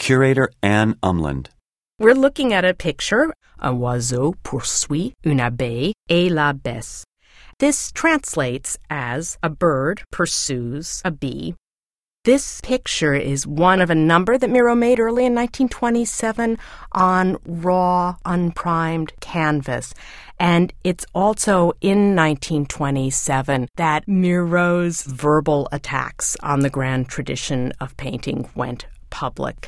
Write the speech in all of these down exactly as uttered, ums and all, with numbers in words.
Curator Anne Umland. We're looking at a picture. Un oiseau poursuit une abeille et la baisse. This translates as a bird pursues a bee. This picture is one of a number that Miro made early in nineteen twenty-seven on raw, unprimed canvas. And it's also in nineteen twenty-seven that Miro's verbal attacks on the grand tradition of painting went public.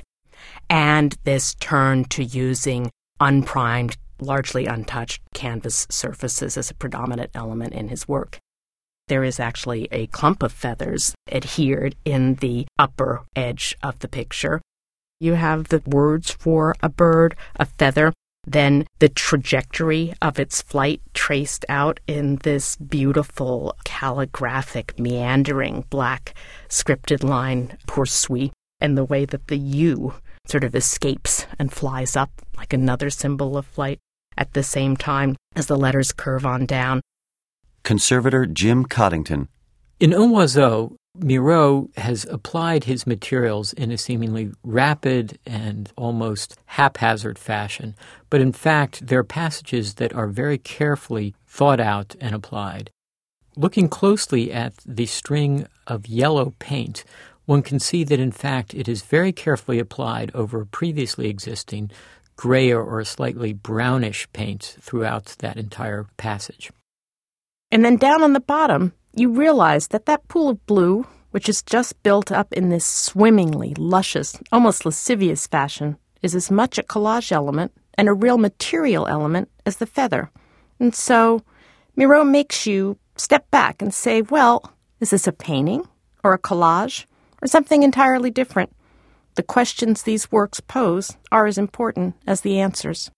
And this turn to using unprimed, largely untouched canvas surfaces as a predominant element in his work. There is actually a clump of feathers adhered in the upper edge of the picture. You have the words for a bird, a feather, then the trajectory of its flight traced out in this beautiful calligraphic, meandering black scripted line, poursuit, and the way that the U sort of escapes and flies up like another symbol of flight at the same time as the letters curve on down. Conservator Jim Coddington. In Un oiseau, Miro has applied his materials in a seemingly rapid and almost haphazard fashion, but in fact there are passages that are very carefully thought out and applied. Looking closely at the string of yellow paint, one can see that in fact it is very carefully applied over previously existing grayer or slightly brownish paint throughout that entire passage. And then down on the bottom, you realize that that pool of blue, which is just built up in this swimmingly luscious, almost lascivious fashion, is as much a collage element and a real material element as the feather. And so Miro makes you step back and say, well, is this a painting or a collage or something entirely different? The questions these works pose are as important as the answers.